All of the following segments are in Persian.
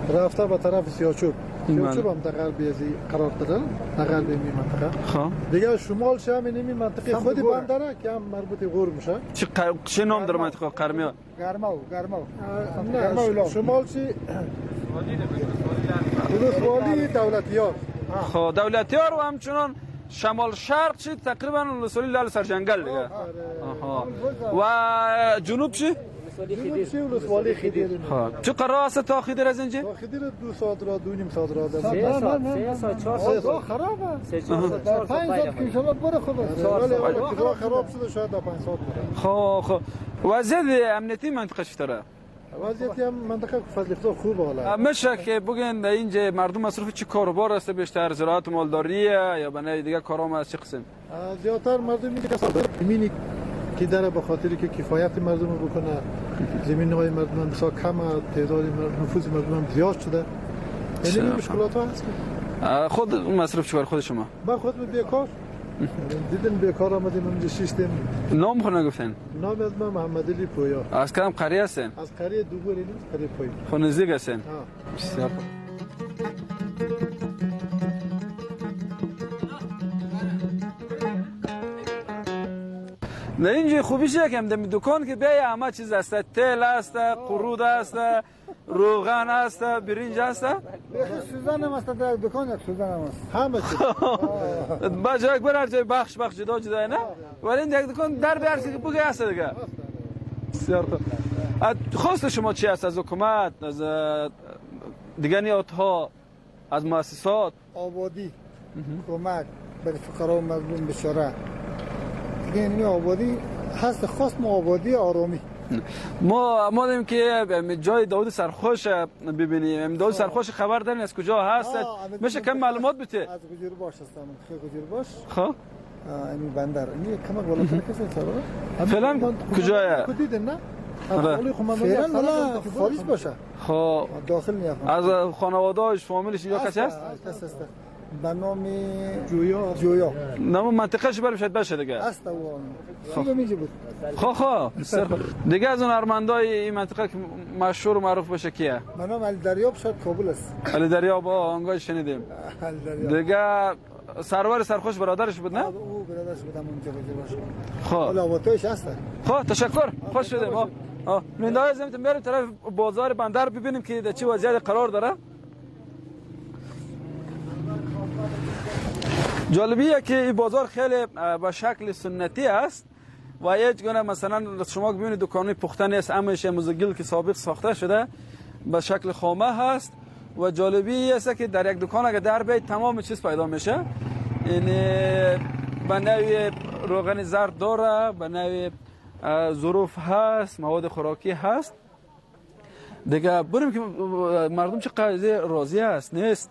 رفته به طرف سیاچوب. سیاچوب هم در غربی از قرار داره، در غربی این منطقه. خب دیگه شمالش هم این منطقه خودی بندره که هم مربوط غور میشه. چه نام داره منطقه قرمیا؟ گرماو نه شمالشی ولسوالی دولتیار. خب دولتیار و همچنان شمال شرق چی تقریبا ولسوالی لال سرجنگل دیگه. و جنوب چی؟ ولسوالی خیدر. خب چه قرار است تا خیدر از اینجا؟ خیدر 2 ساعت را 2.5 ساعت را داره. 3 ساعت 4 ساعت خرابه. 3 ساعت 5 ساعت که شما بره خود. ولی خراب شده شاید 5 ساعت بره. خب وضعیت امنیتی منطقه چطوره؟ وضعیت هم منطقه فضل خوبه حالا. میشه که بگین اینجا مردم مصرف چه کاروبار است بیشتر زراعت مالداری یا بنای دیگه کارام از چه قسم؟ زیادتر مردم میگه زمینی که داره به خاطری که کفایت مردم رو بکنه. زمین‌های مردم بسیار کم، تعداد نفوذ مردم زیاد شده. یعنی مشکلات ها هست. خود مصرف چیکار خود شما؟ من خودم بیکار. دیدن بیکار آمدیم اونجا شیستیم. نام خود نگفتن؟ نام از من محمد علی پویا. از کدام قریه هستین؟ از قریه دوبوری نیست، قریه پویا. خود نزدیک هستین؟ بسیار در اینجا خوبیش یکم دم دکان که بیای همه چیز است، تل است، قرود است، روغن است، برنج است. سوزن هم است در دکان، یک سوزن هم است. همه چیز. با جای بر هر جای بخش جدا جدا نه، ولی این یک دکان در به هر چیزی بگی است دیگه. بسیار خوب. خواست شما چی است از حکومت، از دیگه نیات‌ها، از مؤسسات؟ آبادی، کمک برای فقرا و مظلوم بیچاره. دیگه این آبادی هست، خاص آبادی آرامی. ما داریم که جای داود سرخوش ببینیم. داود سرخوش خبر دارین از کجا هست؟ میشه کم معلومات بده؟ از گجور باش هستم، خیلی گجور باش. خب این بندر این کم بالاتر کسی سر فعلا کجاست؟ کدیدن نه؟ فعلا ولی خارج باشه. خب داخل نیافت. از خانواده‌اش فامیلش یا کسی هست؟ هست. به نام جویا. نام منطقه‌اش برای شاید باشه دیگه. است و دیگه میگه بود. خب دیگه از اون هنرمندای این منطقه که مشهور و معروف باشه کیه؟ به نام علی دریاب شاید کابل است. علی دریاب آنگاه شنیدیم. دیگه سرور سرخوش برادرش بود نه؟ او برادرش بود اونجا باشه. خب حالا واتوش هست. خب تشکر. خوش شدیم. من لازم بریم طرف بازار بندر ببینیم که در چه وضعیت قرار داره. جالبیه که این بازار خیلی به شکل سنتی است و هیچ گونه مثلا شما ببینید دکان‌های پخته نیست، همش مزگل که سابق ساخته شده به شکل خامه هست و جالبی است که در یک دکان اگه در بیت تمام چیز پیدا میشه. یعنی به نوع روغن زرد داره، به نوع ظروف هست، مواد خوراکی هست دیگه. بریم که مردم چه قضیه راضی است نیست.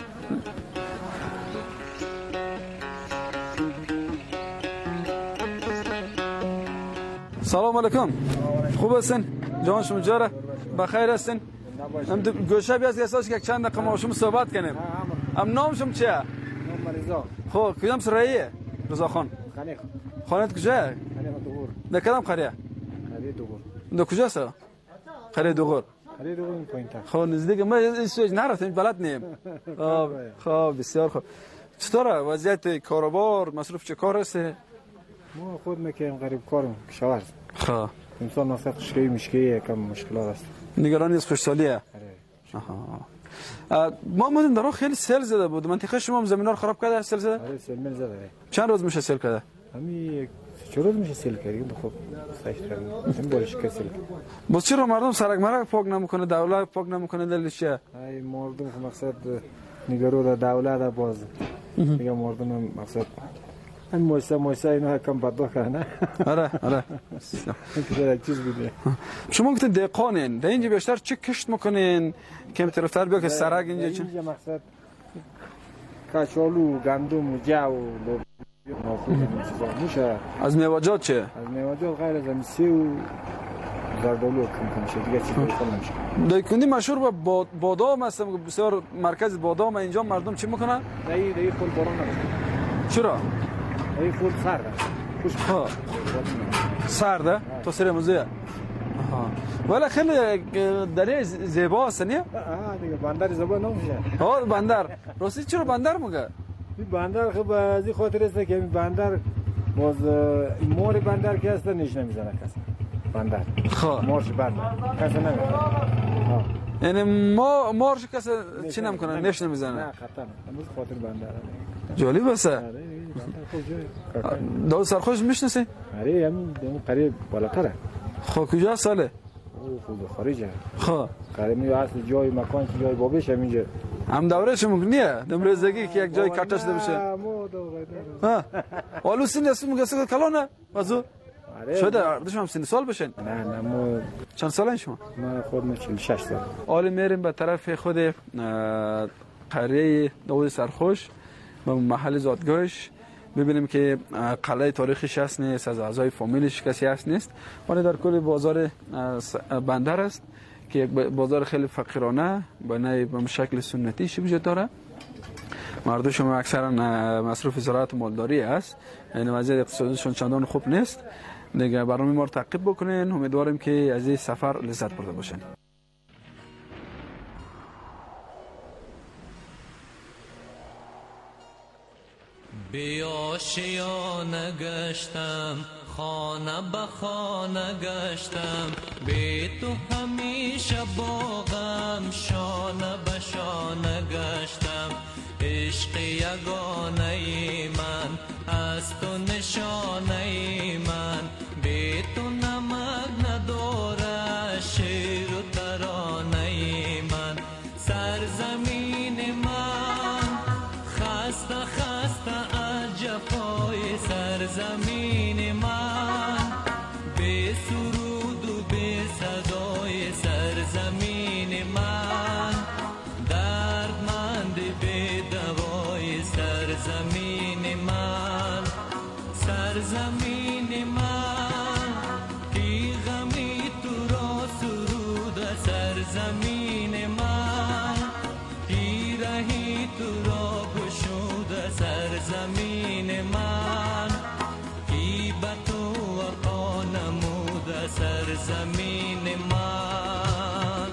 سلام علیکم. خوب هستین؟ جان شما جاره؟ بخیر هستین؟ هم گوشه بیاز احساس که چند دقیقه ما شما صحبت کنیم. هم نام شما چیه؟ نام رضا. خب کدام سراییه؟ رضا خان. خانت کجاست؟ خانه دوغور. در کدام قریه؟ قریه دوغور. در کجاست؟ قریه دوغور. قریه دوغور این پایین‌تر. خب نزدیک ما این سویج نرفتیم بلد نیم. خب بسیار خوب. چطوره وضعیت کاروبار مصروف چه کار است؟ ما خود میکنیم غریب کارم کشاورز. خب انسان واسه خشکی مشکی کم مشکلات است. نگرانی از خوشحالیه. ما مدن درو خیلی سیل زده بود. منطقه شما زمینا رو خراب کرده سیل زده؟ آره سیل میل زده. چند روز میشه سیل کرده؟ همین 4 روز میشه سیل کرده. خب این بولش که سیل. باز چرا مردم سرک مرک پاک نمیکنه، دولت پاک نمیکنه دلیلش چیه؟ ای مردم که مقصد نگرو دولت باز. دیگه مردم مقصد این موسیقی اینا کم بدبخت کنه. آره این چیز بوده. شما گفتین دهقانین، در اینجا بیشتر چه کشت میکنین که طرفتر بیا که سرک اینجا چه؟ اینجا مقصد کچالو، گندم، جو و میشه. از میوه‌جات چه؟ از میوه‌جات غیر از سیب و زردالو کم میشه دیگه چیزی نمیشه. دایکندی مشهور به بادام است، بسیار مرکز بادام. اینجا مردم چی میکنن؟ دیگه خود باران نمیشه. چرا؟ ای خود سرده. سرده؟ تو سر موزه؟ ولی خیلی دریای زیباست نه؟ دیگه بندر زیبا نمیشه. ها بندر. راستی چرا بندر میگه؟ این بندر خب از این خاطر است که این بندر باز مور بندر که هست نش نمیزنه کسی. بندر. خب. مورش بندر. کسی نمیزنه. یعنی مارش کسی چی نمیکنه نش نمیزنه. نه خطر. امروز خاطر بندر. جالب است. داود سرخوش میشناسی؟ آره همین قریب بالاتره. خب کجا ساله؟ او خود خارجه. خب قریب می اصل جای مکان جای بابیش همینجا. هم دوره شما نیه دمرزگی که یک جای کاتش ده بشه. ها. آلو سین است میگه سه کلانه واسه شده اردش هم سن سال بشن. نه ما چند سالن شما؟ ما خودم 46 سال. حالا میریم به طرف خود قریه داود سرخوش به محل زادگاهش ببینیم که قلعه تاریخیش هست نیست از اعضای فامیلش کسی هست نیست ولی در کل بازار بندر است که یک بازار خیلی فقیرانه به شکل سنتی وجود داره مردمش هم اکثرا مصروف زراعت و مالداری است یعنی وضعیت اقتصادیشون چندان خوب نیست دیگه برنامه ما رو تعقیب بکنین امیدواریم که از این سفر لذت برده باشین بی آشیانه گشتم خانه به خانه گشتم بی تو همیشه باغم شانه به شانه گشتم عشق یگانه من از تو نشانه من بی تو نمک نداره شیر و ترانه من سرزمین من خسته خسته از جفای سرزمین من بی سرود و بی صدای سرزمین من دردمند بی دوای سرزمین من سرزمین من کی غمی تو را سرود سرزمین من کی رهی تو را گشود سرزمین من کی به تو وفا نمود سرزمین من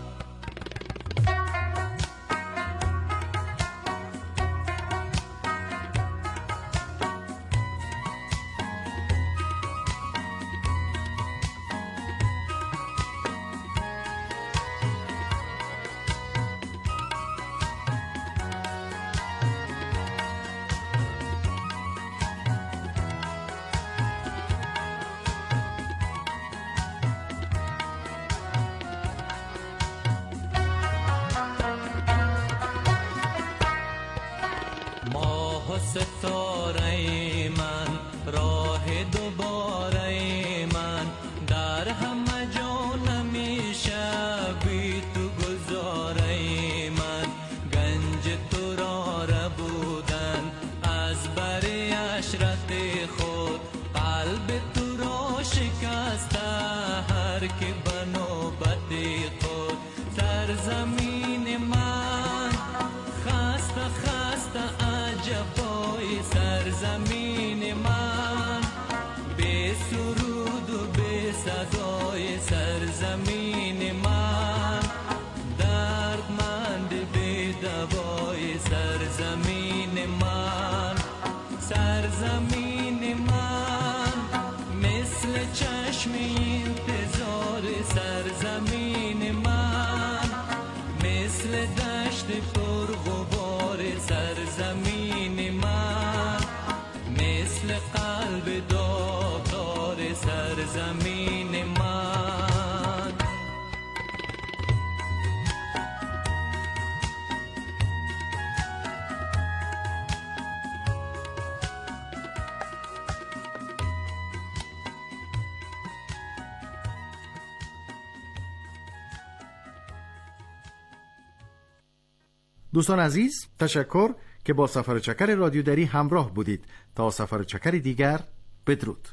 ستاره من راه دوباره من در همه جا نمیشه بی تو گذاره من گنج تو را بودن از بر عشرت خود قلب تو را شکسته هر که به نوبت خود سرزمین من خسته خسته جفای سرزمین من بی سرود و بی صدای سرزمین من دردمند بی دوای سرزمین من سرزمین من مثل چشم انتظار سرزمین من مثل دشت پرغبار سرزمین من مثل قلب داغدار سرزمین من دوستان عزیز تشکر که با سفر چکر رادیو دری همراه بودید تا سفر چکر دیگر بدرود.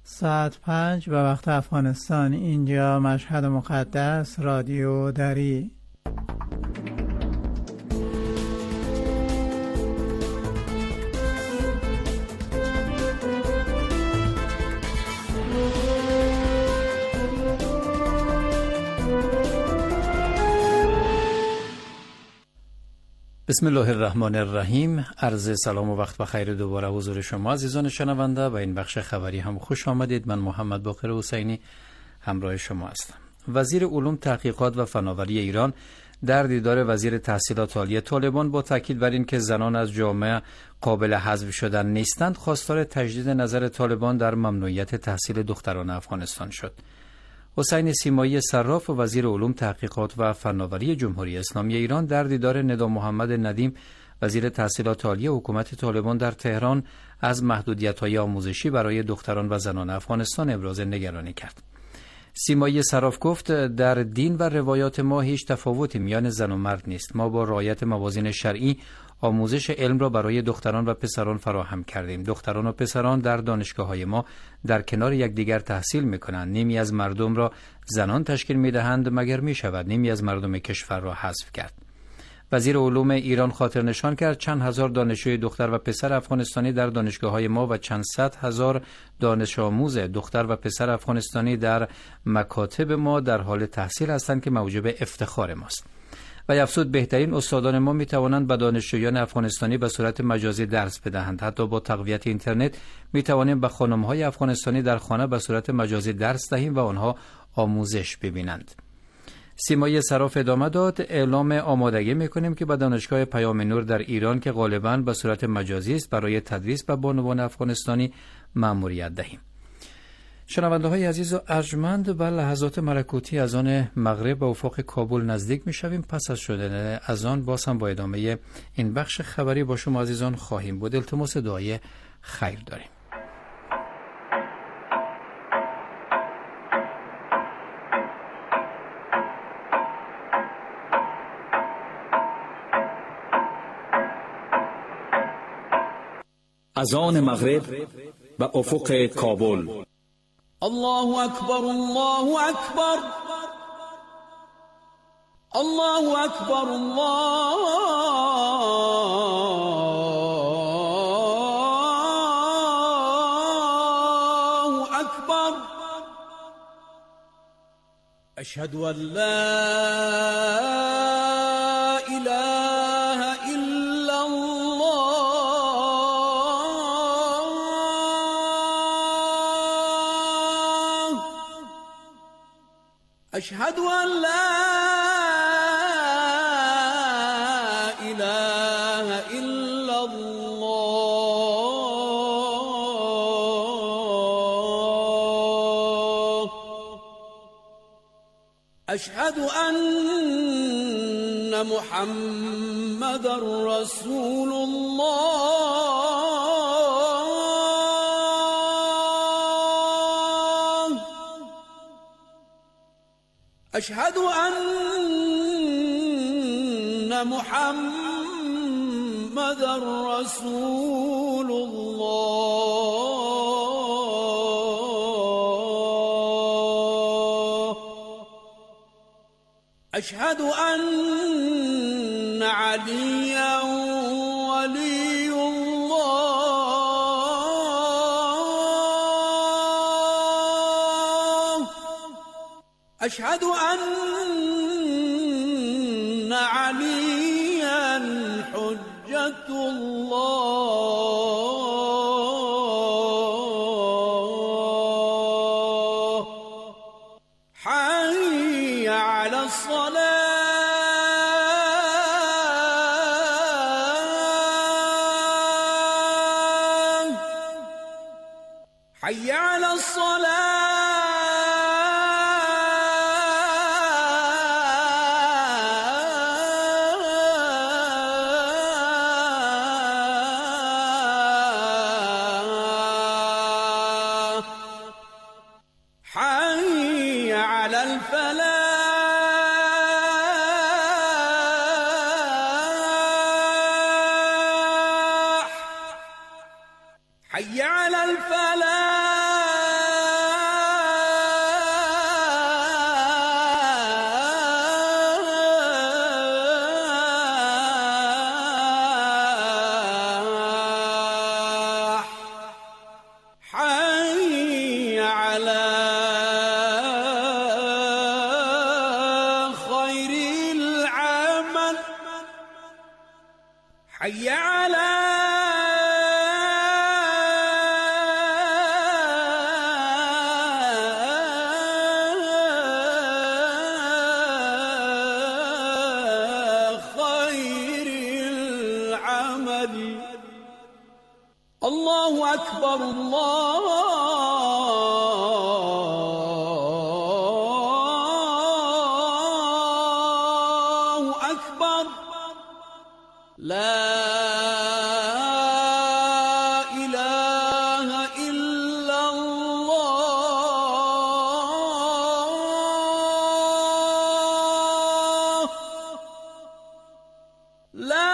ساعت 5 به وقت افغانستان. اینجا مشهد مقدس، رادیو دری. بسم الله الرحمن الرحیم. عرض سلام و وقت بخیر دوباره حضور شما عزیزان شنونده. و این بخش خبری هم خوش آمدید. من محمد باقر حسینی همراه شما هستم. وزیر علوم، تحقیقات و فناوری ایران در دیدار وزیر تحصیلات عالی طالبان با تاکید بر این که زنان از جامعه قابل حذف شدن نیستند، خواستار تجدید نظر طالبان در ممنوعیت تحصیل دختران افغانستان شد. حسین سیمایی صراف، وزیر علوم، تحقیقات و فناوری جمهوری اسلامی ایران در دیدار ندا محمد ندیم، وزیر تحصیلات عالی حکومت طالبان در تهران، از محدودیت‌های آموزشی برای دختران و زنان افغانستان ابراز نگرانی کرد. سیمایی صراف گفت در دین و روایات ما هیچ تفاوتی میان زن و مرد نیست. ما با رعایت موازین شرعی آموزش علم را برای دختران و پسران فراهم کردیم. دختران و پسران در دانشگاه‌های ما در کنار یکدیگر تحصیل می‌کنند. نیمی از مردم را زنان تشکیل می‌دهند مگر می‌شود نیمی از مردم کشور را حذف کرد. وزیر علوم ایران خاطر نشان کرد چند هزار دانشجوی دختر و پسر افغانستانی در دانشگاه‌های ما و چند صد هزار دانش آموز دختر و پسر افغانستانی در مکاتب ما در حال تحصیل هستند که موجب افتخار ماست. و افزود بهترین استادان ما می توانند به دانشجویان افغانستانی به صورت مجازی درس بدهند. حتی با تقویت اینترنت می توانیم به خانم‌های افغانستانی در خانه به صورت مجازی درس دهیم و آنها آموزش ببینند. سیمایی صراف ادامه داد: اعلام آمادگی می‌کنیم که به دانشگاه پیام نور در ایران که غالباً به صورت مجازی است برای تدریس به بانوان افغانستانی مأموریت دهیم. شنونده های عزیز و ارجمند، به لحظات ملکوتی از آن مغرب به افق کابل نزدیک می شویم. پس از شدن از آن باز هم با ادامه این بخش خبری با شما عزیزان خواهیم بود. التماس دعای خیر داریم. از آن مغرب به افق کابل. الله اکبر، الله اکبر، الله اکبر، الله اکبر. اشهد ان لا اله الا الله. اشهد ان لا اله الا الله. اشهد ان محمد رسول الله. اشهد ان محمد رسول الله. اشهد ان عليا ولي الله. اشهد ان عليا حجة الله. حي على الصلاة. حي على الصلاة. حي على الفلاح. حي على الفلاح. حي على خير العمل حي على الله أكبر الله أكبر لا إله إلا الله لا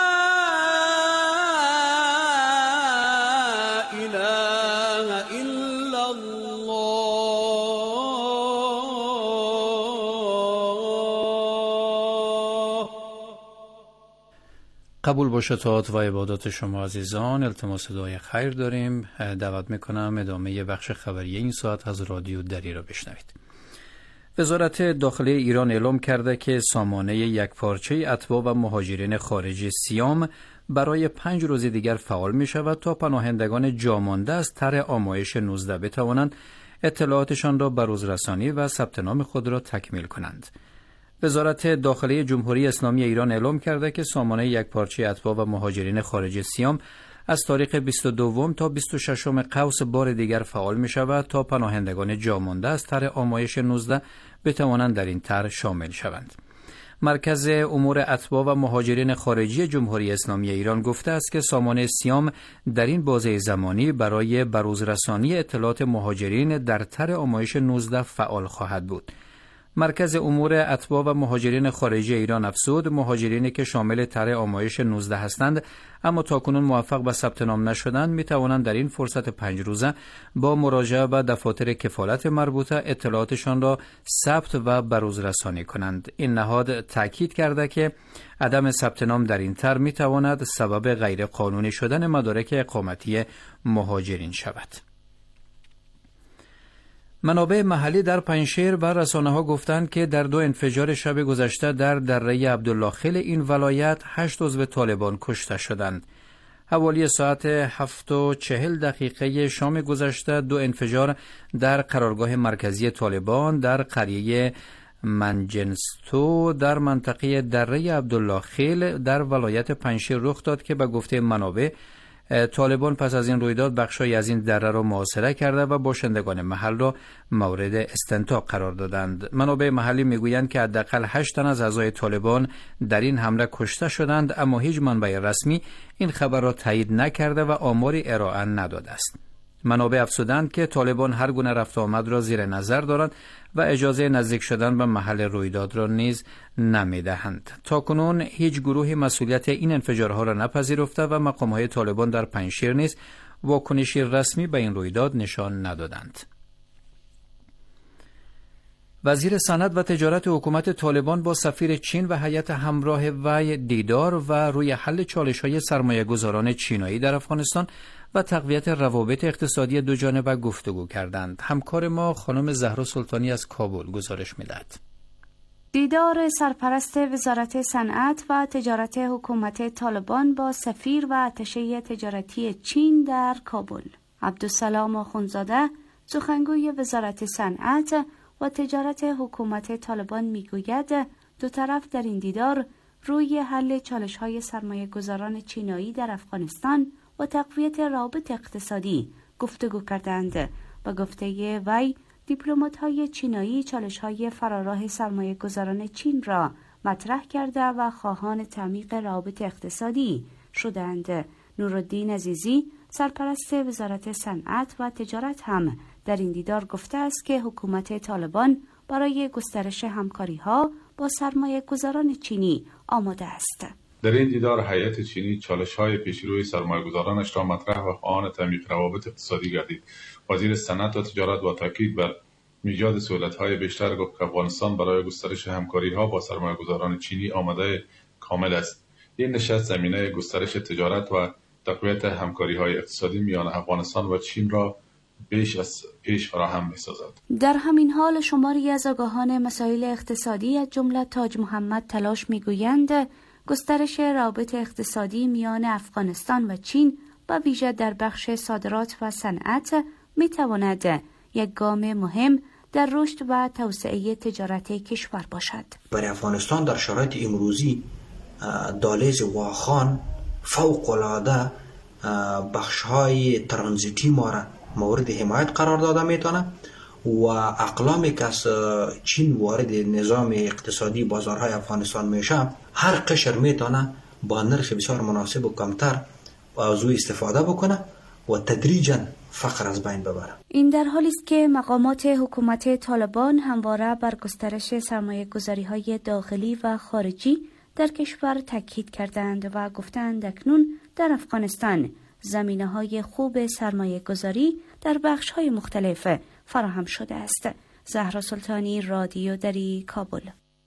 قبول باشه طاعت و عبادات شما عزیزان. التماس دعای خیر داریم. دعوت میکنم ادامه بخش خبری این ساعت از رادیو دری را بشنوید. وزارت داخلی ایران اعلام کرده که سامانه یکپارچه اتباع و مهاجرین خارجی سیام برای 5 روز دیگر فعال می شود تا پناهندگان جامانده از طرح آمایش 19 بتوانند اطلاعاتشان را به روزرسانی و ثبت نام خود را تکمیل کنند. وزارت داخلی جمهوری اسلامی ایران اعلام کرده که سامانه یکپارچه اتباع و مهاجرین خارجی سیام از تاریخ 22 تا 26 قوس بار دیگر فعال می شود تا پناهندگان جامانده از طرح آمایش 19 بتوانند در این طرح شامل شوند. مرکز امور اتباع و مهاجرین خارجی جمهوری اسلامی ایران گفته است که سامانه سیام در این بازه زمانی برای بروزرسانی اطلاعات مهاجرین در طرح آمایش 19 فعال خواهد بود. مرکز امور اتباع و مهاجرین خارجی ایران افزود مهاجرینی که شامل طرح آمایش 19 هستند اما تاکنون موفق به ثبت نام نشدند می توانند در این فرصت 5 روزه با مراجعه به دفاتر کفالت مربوطه اطلاعاتشان را ثبت و بروزرسانی کنند. این نهاد تاکید کرده که عدم ثبت نام در این طرح می تواند سبب غیر قانونی شدن مدارک اقامتی مهاجرین شود. منابع محلی در پنجشیر و رسانه‌ها گفتند که در 2 انفجار شب گذشته در دره عبدالله خیل این ولایت 8 عضو طالبان کشته شدند. حوالی ساعت 7:40 شام گذشته 2 انفجار در قرارگاه مرکزی طالبان در قریه منجنستو در منطقه دره عبدالله خیل در ولایت پنجشیر رخ داد که به گفته منابع طالبان پس از این رویداد بخشی از این دره را محاصره کرده و باشندگان محل را مورد استنتاق قرار دادند. منابع محلی میگویند که حداقل 8 تن از اعضای طالبان در این حمله کشته شدند اما هیچ منبع رسمی این خبر را تایید نکرده و آماری ارائه نداده است. منابع افزودند که طالبان هر گونه رفت آمد را زیر نظر دارند و اجازه نزدیک شدن به محل رویداد را نیز نمیدهند. تاکنون هیچ گروهی مسئولیت این انفجارها را نپذیرفته و مقام‌های طالبان در پنجشیر نیز واکنشی رسمی به این رویداد نشان ندادند. وزیر صنعت و تجارت حکومت طالبان با سفیر چین و هیئت همراه وی دیدار و روی حل چالش‌های سرمایه‌گذاران چینایی در افغانستان و تقویت روابط اقتصادی دوجانبه گفتگو کردند. همکار ما خانم زهرا سلطانی از کابل گزارش می‌دهد. دیدار سرپرست وزارت صنعت و تجارت حکومت طالبان با سفیر و اتشه تجارتی چین در کابل. عبدالسلام آخوندزاده سخنگوی وزارت صنعت و تجارت حکومت طالبان میگوید دو طرف در این دیدار روی حل چالش‌های سرمایه‌گذاران چینایی در افغانستان و تقویت روابط اقتصادی گفتگو کردند. با گفته وی دیپلمات‌های چینایی چالش‌های فراراه سرمایه‌گذاران چین را مطرح کرده و خواهان تعمیق روابط اقتصادی شدند. نورالدین عزیزی سرپرست وزارت صنعت و تجارت هم در این دیدار گفته است که حکومت طالبان برای گسترش همکاری‌ها با سرمایه‌گذاران چینی آماده است. در این دیدار هیئت چینی چالش‌های پیشروی سرمایه‌گذارانش را مطرح و خواهان تعمیق روابط اقتصادی گردید. وزیر صنعت و تجارت با تاکید بر ایجاد سهولت‌های بیشتر گفت که افغانستان برای گسترش همکاری‌ها با سرمایه‌گذاران چینی آماده کامل است. این نشست زمینه گسترش تجارت و تقویت همکاری‌های اقتصادی میان افغانستان و چین را بیش از پیش فراهم می‌سازد. در همین حال شماری از آگاهان مسائل اقتصادی از جمله تاج محمد تلاش می‌گویند گسترش روابط اقتصادی میان افغانستان و چین با ویژه در بخش صادرات و صنعت می‌تواند یک گام مهم در رشد و توسعه تجارت کشور باشد. برای افغانستان در شرایط امروزی دهلیز واخان فوق‌العاده بخش‌های ترانزیتی ما را مورد حمایت قرار داده میتونه و اقلامی که از چین وارد نظام اقتصادی بازارهای افغانستان میشه هر قشر میتونه با نرخ بسیار مناسب و کمتر از او استفاده بکنه و تدریجاً فقر از بین ببره. این در حالی است که مقامات حکومت طالبان همواره بر گسترش سرمایه‌گذاری‌های داخلی و خارجی در کشور تاکید کردند و گفتند اکنون در افغانستان زمینه‌های خوب سرمایه‌گذاری در بخش‌های مختلف فراهم شده است. زهرا سلطانی، رادیو دری، کابل.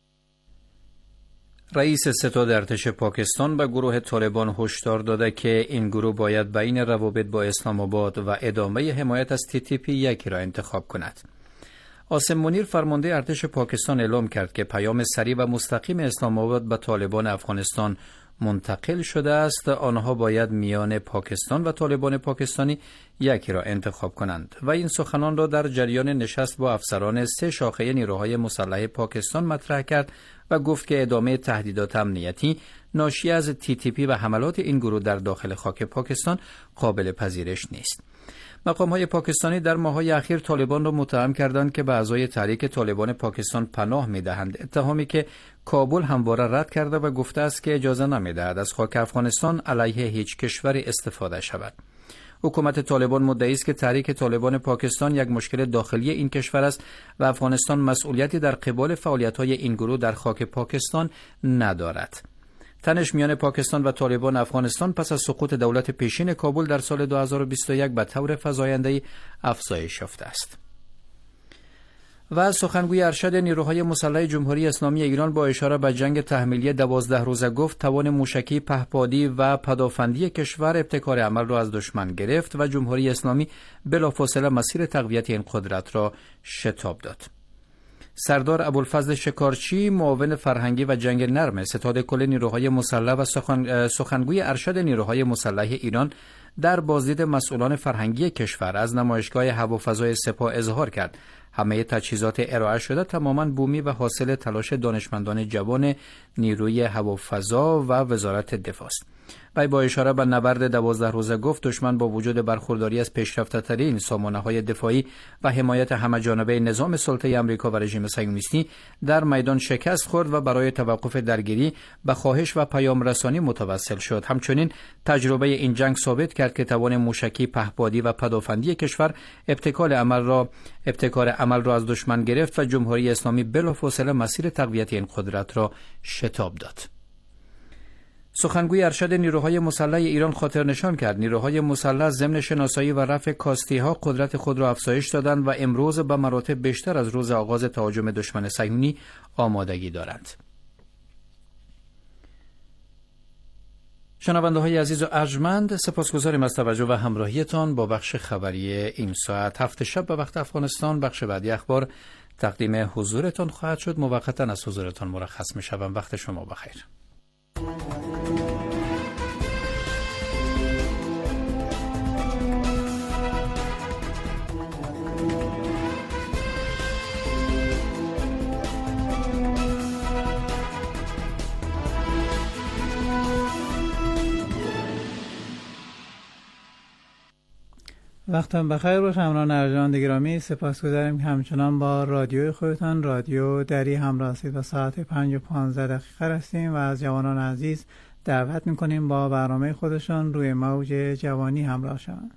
رئیس ستاد ارتش پاکستان به گروه طالبان هشدار داده که این گروه باید بین روابط با اسلام آباد و ادامه حمایت از TTP یکی را انتخاب کند. عاصم منیر فرمانده ارتش پاکستان اعلام کرد که پیام سریع و مستقیم اسلام آباد به طالبان افغانستان منتقل شده است. آنها باید میان پاکستان و طالبان پاکستانی یکی را انتخاب کنند و این سخنان را در جریان نشست با افسران 3 شاخه نیروهای مسلح پاکستان مطرح کرد و گفت که ادامه تهدیدات امنیتی ناشی از TTP و حملات این گروه در داخل خاک پاکستان قابل پذیرش نیست. مقام‌های پاکستانی در ماه‌های اخیر طالبان را متهم کردند که به اعضای تحریک طالبان پاکستان پناه می‌دهند، اتهامی که کابل همواره رد کرده و گفته است که اجازه نمی‌دهد از خاک افغانستان علیه هیچ کشوری استفاده شود. حکومت طالبان مدعی است که تحریک طالبان پاکستان یک مشکل داخلی این کشور است و افغانستان مسئولیتی در قبال فعالیت‌های این گروه در خاک پاکستان ندارد. تنش میان پاکستان و طالبان افغانستان پس از سقوط دولت پیشین کابل در سال 2021 به طور فزاینده‌ای افزایش یافته است. و سخنگوی ارشد نیروهای مسلح جمهوری اسلامی ایران با اشاره به جنگ تحمیلی 12 روزه گفت توان موشکی پهپادی و پدافندی کشور ابتکار عمل را از دشمن گرفت و جمهوری اسلامی بلافاصله مسیر تقویت این قدرت را شتاب داد. سردار ابوالفضل شکارچی معاون فرهنگی و جنگ نرم ستاد کل نیروهای مسلح و سخنگوی ارشد نیروهای مسلح ایران در بازدید مسئولان فرهنگی کشور از نمایشگاه هوافضای سپاه اظهار کرد همه تجهیزات ارائه شده تماما بومی و حاصل تلاش دانشمندان جوان نیروی هوافضا و وزارت دفاع است. و با اشاره به نبرد 12 روزه گفت دشمن با وجود برخورداری از پیشرفته‌ترین سامانه‌های دفاعی و حمایت همه‌جانبه نظام سلطه آمریکا و رژیم صهیونیستی در میدان شکست خورد و برای توقف درگیری به خواهش و پیام رسانی متوسل شد. همچنین تجربه این جنگ ثابت کرد که توان موشکی پهپادی و پدافندی کشور ابتکار عمل را از دشمن گرفت و جمهوری اسلامی بلافاصله مسیر تقویت این قدرت را شتاب داد. سخنگوی ارشد نیروهای مسلح ایران خاطر نشان کرد نیروهای مسلح ضمن شناسایی و رفع کاستی‌ها قدرت خود را افزایش دادند و امروز به مراتب بیشتر از روز آغاز تهاجم دشمن صهیونی آمادگی دارند. شنونده‌های عزیز و ارجمند، سپاسگزاریم از توجه و همراهیتان با بخش خبری این ساعت. هفت شب به وقت افغانستان بخش بعدی اخبار تقدیم حضورتان خواهد شد. موقتا از حضورتان مرخص می‌شوم. وقت شما بخیر. وقتم بخیر باشه همراهان ارجمند گرامی. سپاسگزاریم که همچنان با رادیوی خودتان رادیو دری همراه هستید و ساعت 5:15 هستیم و از جوانان عزیز دعوت میکنیم با برنامه خودشان روی موج جوانی همراه شوند.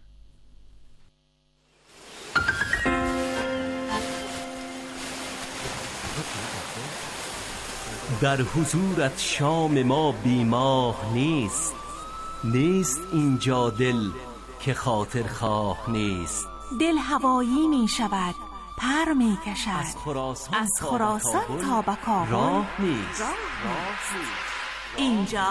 در حضورت شام ما بیماه نیست، نیست اینجا دل که خاطر خواه نیست. دل هوایی می شود، پر می کشد، از خراسان تا به کابل راه نیست. اینجا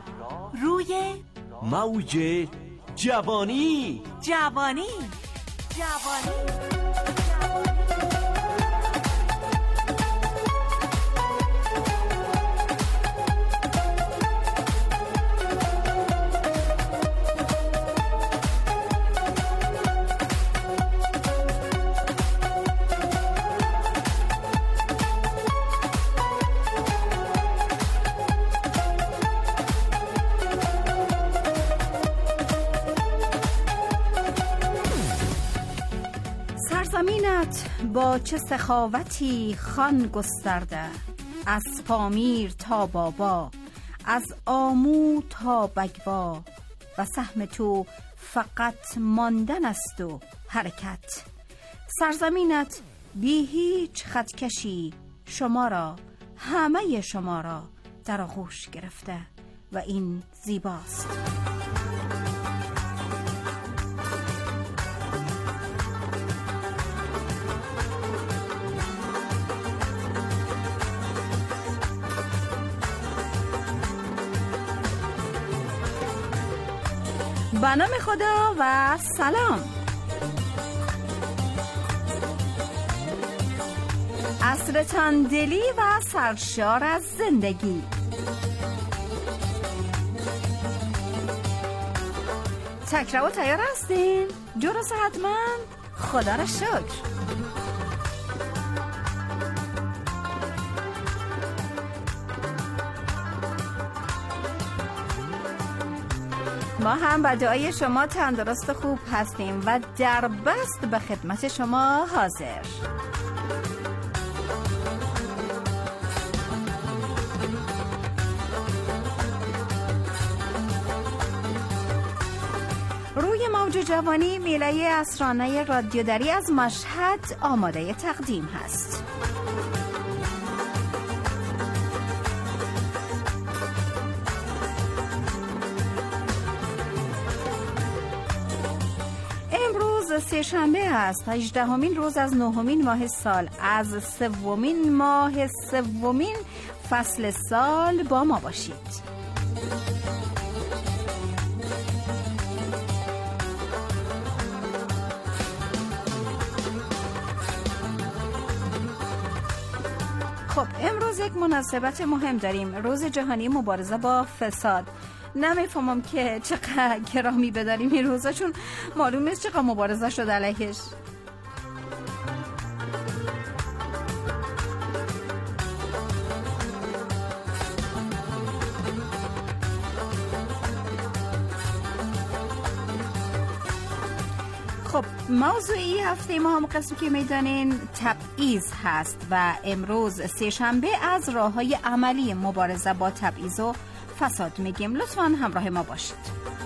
روی موج جوانی. زمینت با چه سخاوتی خان گسترده، از پامیر تا بابا، از آمو تا بگوا، و سهم تو فقط ماندن است و حرکت. سرزمینت بی هیچ خطکشی شما را، همه شما را در آغوش گرفته و این زیباست. به نام خدا و سلام. عصرتان دلی و سرشار از زندگی. تکرار تیار هستین؟ جور و صحتمند؟ خدا را شکر. ما هم با دعای شما تندرست خوب هستیم و در بست به خدمت شما حاضر. روی موج جوانی میله اسرانه رادیودری از مشهد آماده تقدیم هست. سه‌شنبه است، 18مین روز از 9مین ماه سال، از 3مین ماه 3مین فصل سال با ما باشید. خب امروز یک مناسبت مهم داریم، روز جهانی مبارزه با فساد. نمیفهمم که چقدر گرامی بداریم این روزا، چون معلوم نیست چقدر مبارزه شد علیهش. خب موضوعی هفته ما هم قسمی که میدانین تبعیض هست و امروز سه‌شنبه از راه‌های عملی مبارزه با تبعیض و فساد میگیم. لطفاً همراه ما باشید.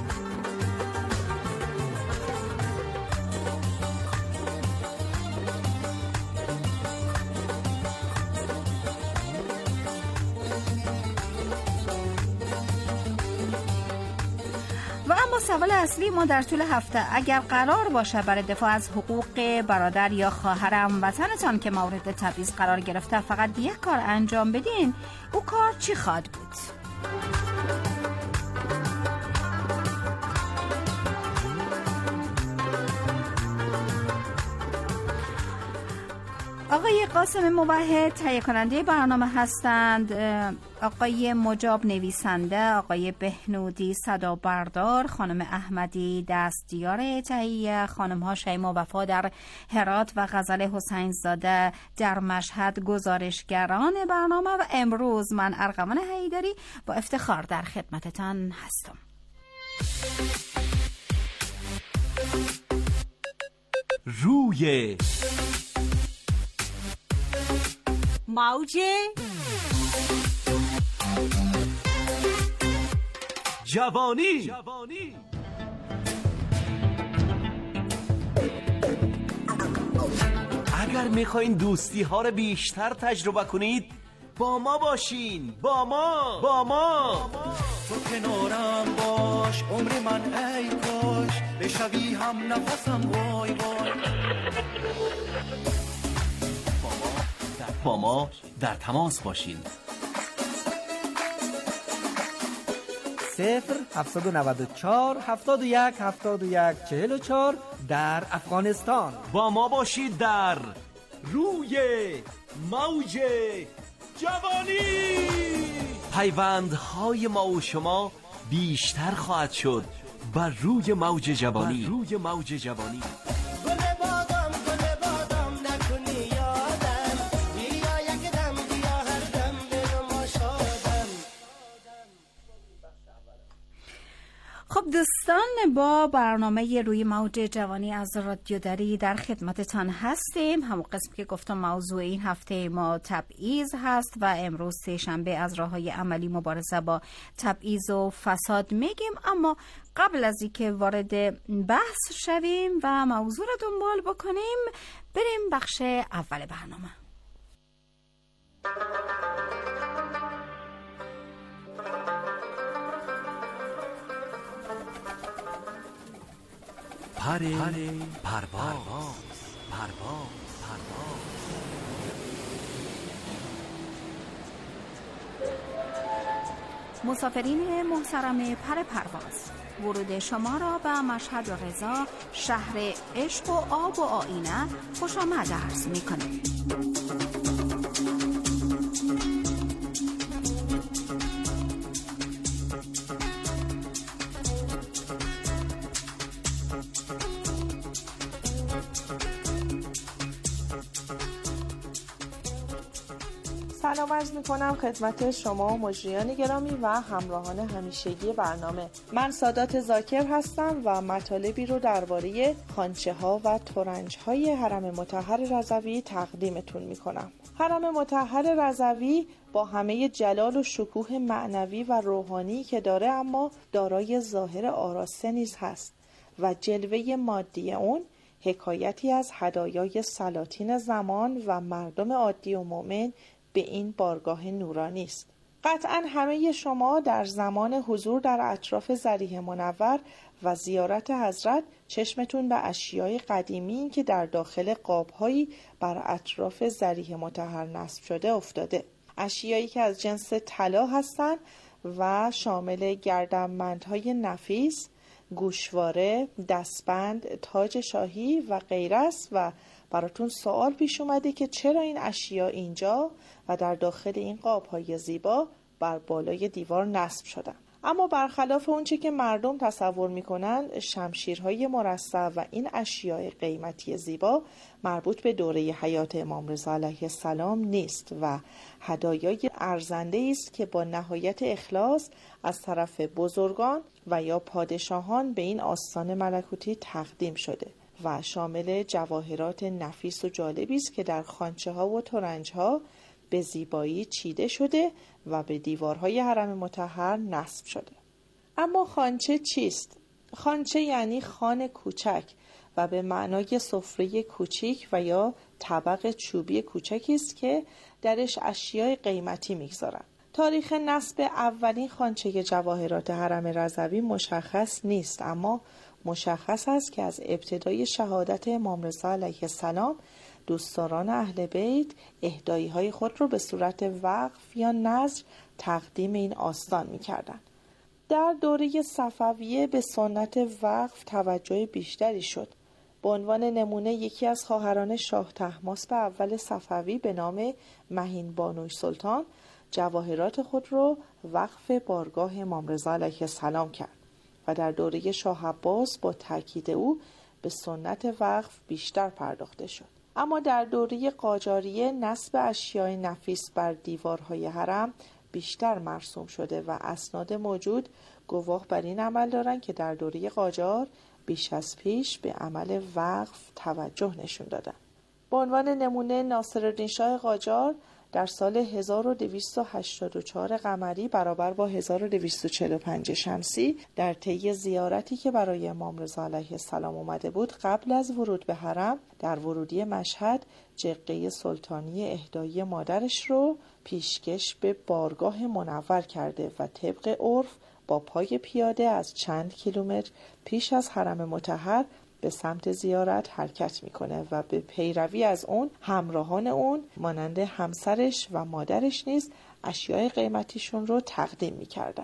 و اما سوال اصلی ما در طول هفته، اگر قرار باشه برای دفاع از حقوق برادر یا خواهر هموطنتان که مورد تبعیض قرار گرفته فقط یک کار انجام بدین، او کار چی خواهد بود؟ آقای قاسم موحد تهیه کننده برنامه هستند، آقای مجاب نویسنده، آقای بهنودی صدا بردار، خانم احمدی دستیار تهیه، خانم ها شیما وفا در هرات و غزل حسین زاده در مشهد گزارشگران برنامه، و امروز من ارغوان حیدری با افتخار در خدمتتان هستم. روی موج جوانی. اگر میخواین دوستی ها رو بیشتر تجربه کنید، با ما باشین. با ما تو کنارم باش عمر من، ای کاش بشوی هم نفسم، وای وای. با ما در تماس باشین. 794 71 71 44 در افغانستان. با ما باشید در روی موج جوانی. پیوندهای ما و شما بیشتر خواهد شد بر روی موج جوانی. خب دوستان، با برنامه روی موج جوانی از رادیو دری در خدمتتان هستیم. همون قسم که گفتم موضوع این هفته ما تبعیض هست و امروز سه‌شنبه از راه‌های عملی مبارزه با تبعیض و فساد میگیم. اما قبل از اینکه وارد بحث شویم و موضوع را دنبال بکنیم، بریم بخش اول برنامه. پرواز. مسافرین محترم پرواز، ورود شما را به مشهد و رضا، شهر عشق و آب و آینه، خوش آمد عرض می‌کنیم. سلام عرض میکنم خدمت شما مجریان گرامی و همراهان همیشگی برنامه. من سادات ذاکر هستم و مطالبی رو درباره خوانچه ها و ترنج های حرم مطهر رضوی تقدیمتون میکنم. حرم مطهر رضوی با همه جلال و شکوه معنوی و روحانی که داره، اما دارای ظاهر آراسته نیز هست و جلوه مادی اون حکایتی از هدایای سلاطین زمان و مردم عادی و مؤمن به این بارگاه نورانی است. قطعاً همه شما در زمان حضور در اطراف ضریح منور و زیارت حضرت چشمتون به اشیای قدیمی که در داخل قاب‌هایی بر اطراف ضریح مطهر نصب شده افتاده. اشیایی که از جنس طلا هستند و شامل گردنبندهای نفیس، گوشواره، دستبند، تاج شاهی و غیره است و براتون سوال پیش اومده که چرا این اشیا اینجا و در داخل این قاب‌های زیبا بر بالای دیوار نصب شدن. اما برخلاف اونچه که مردم تصور میکنن، شمشیرهای مرصع و این اشیاء قیمتی زیبا مربوط به دوره حیات امام رضا علیه السلام نیست و هدایای ارزنده است که با نهایت اخلاص از طرف بزرگان و یا پادشاهان به این آستان ملکوتی تقدیم شده و شامل جواهرات نفیس و جالبی است که در خوانچه ها و ترنج ها به زیبایی چیده شده و به دیوارهای حرم مطهر نصب شده. اما خوانچه چیست؟ خوانچه یعنی خوان کوچک و به معنای سفره کوچیک و یا طبق چوبی کوچکی است که درش اشیای قیمتی میگذارند. تاریخ نصب اولین خوانچه جواهرات حرم رضوی مشخص نیست، اما مشخص است که از ابتدای شهادت امام رضا علیه السلام دوستداران اهل بیت اهدایی‌های خود را به صورت وقف یا نذر تقدیم این آستان می‌کردند. در دوره صفویه به سنت وقف توجه بیشتری شد. به عنوان نمونه یکی از خواهران شاه طهماسب اول صفوی به نام مهین بانوی سلطان جواهرات خود را وقف بارگاه امام رضا علیه السلام کرد و در دوره شاه عباس با تاکید او به سنت وقف بیشتر پرداخته شد. اما در دوره قاجاریه نصب اشیای نفیس بر دیوارهای حرم بیشتر مرسوم شده و اسناد موجود گواه بر این عمل دارند که در دوره قاجار بیش از پیش به عمل وقف توجه نشون دادند. به عنوان نمونه ناصرالدین شاه قاجار در سال 1284 قمری برابر با 1245 شمسی در طی زیارتی که برای امام رضا علیه السلام اومده بود، قبل از ورود به حرم در ورودی مشهد جقه سلطانی اهدایی مادرش رو پیشکش به بارگاه منور کرده و طبق عرف با پای پیاده از چند کیلومتر پیش از حرم مطهر به سمت زیارت حرکت میکنه و به پیروی از اون همراهان اون مانند همسرش و مادرش نیز اشیای قیمتیشون رو تقدیم میکردن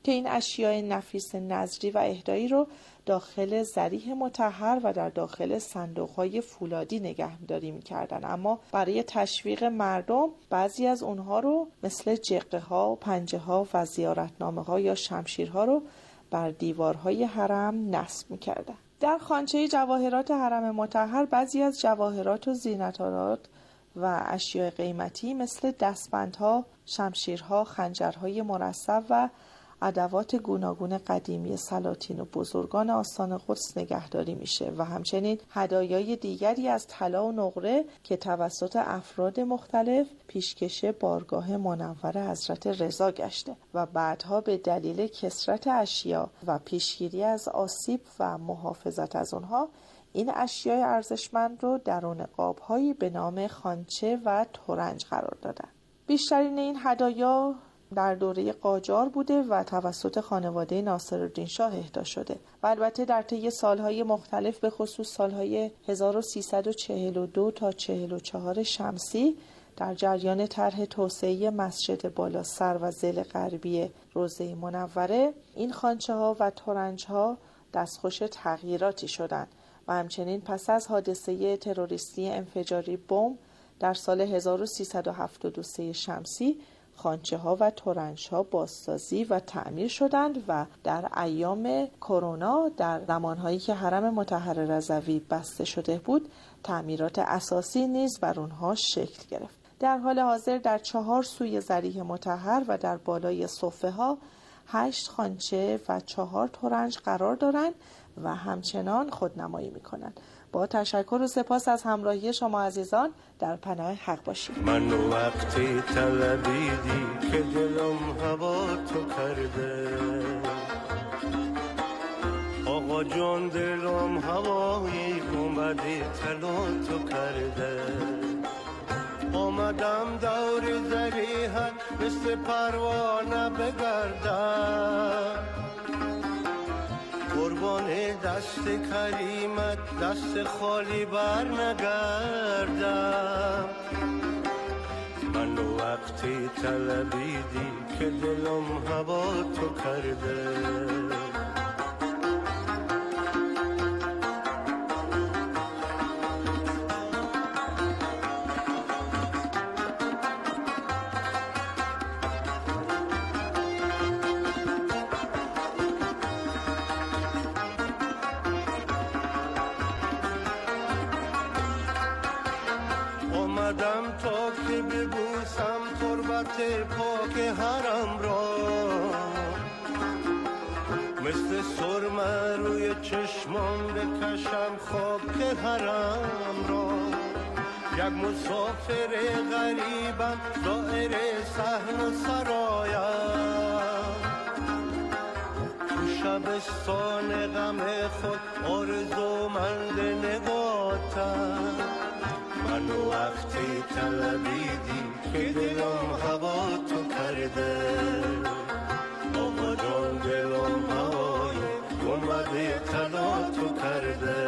که این اشیاء نفیس نظری و اهدایی رو داخل ذریح مطهر و در داخل صندوق‌های فولادی نگهداری می‌کردن. اما برای تشویق مردم بعضی از اونها رو مثل جقه‌ها، پنجه‌ها و زیارتنامه‌ها یا شمشیرها رو بر دیوارهای حرم نصب می‌کردن. در خوانچه جواهرات حرم مطهر بعضی از جواهرات و زینت‌آلات و اشیاء قیمتی مثل دستبندها، شمشیرها، خنجرهای مرصع و ادوات گوناگون قدیمی سلاطین و بزرگان آستان قدس نگهداری میشه و همچنین هدایای دیگری از طلا و نقره که توسط افراد مختلف پیشکش بارگاه منور حضرت رضا گشته و بعدها به دلیل کثرت اشیا و پیشگیری از آسیب و محافظت از اونها این اشیاء ارزشمند رو درون قاب‌هایی به نام خوانچه و ترنج قرار دادن. بیشترین این هدایا در دوره قاجار بوده و توسط خانواده ناصرالدین شاه اهدا شده و البته در طی سالهای مختلف به خصوص سالهای 1342 تا 44 شمسی در جریان طرح توسعه مسجد بالا سر و ضلع غربی روضه منوره این خوانچه ها و ترنج ها دستخوش تغییراتی شدند و همچنین پس از حادثه تروریستی انفجاری بمب در سال 1373 شمسی خوانچه ها و ترنج ها بازسازی و تعمیر شدند و در ایام کرونا در زمانهایی که حرم مطهر رضوی بسته شده بود تعمیرات اساسی نیز بر اونها شکل گرفت. در حال حاضر در 4 سوی ضریح مطهر و در بالای صفه ها 8 خوانچه و 4 ترنج قرار دارند و همچنان خودنمایی میکنند. با تشکر و سپاس از همراهی شما عزیزان در پناه حق باشید. من وقتی طلبیدی که دلم هوا تو کرده، آقا جان دلم هوای گنبد طلا تو کرده، آمدم دور ضریحت مثل پروانه بگردم، قربان دست کریمت دست خالی بر نگردم. من وقتی طلبیدی که دلم هوا تو کرده، آمدم تا که ببوسم تربت پاک حرم را، مثل سرمه روی چشمان بکشم خاک حرم را، یک مسافر غریبم زائر صحن و سرایم، تو شبستان غم خود آرزومند نگاتم. من وقتی طلبیدی که دلم هوا تو کرده، آقا جان دلم هوای گنبد طلا تو کرده.